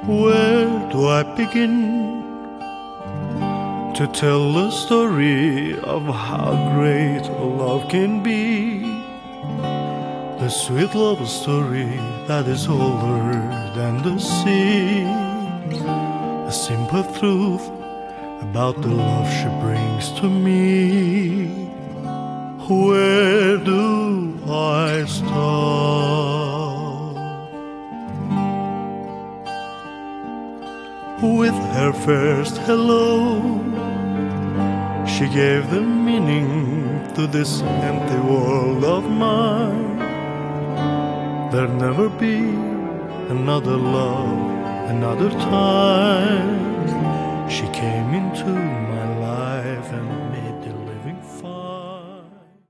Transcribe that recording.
Where do I begin to tell the story of how great love can be? The sweet love story that is older than the sea. A simple truth about the love she brings to me. Where do I start? With her first hello, she gave the meaning to this empty world of mine. There'll never be another love, another time. She came into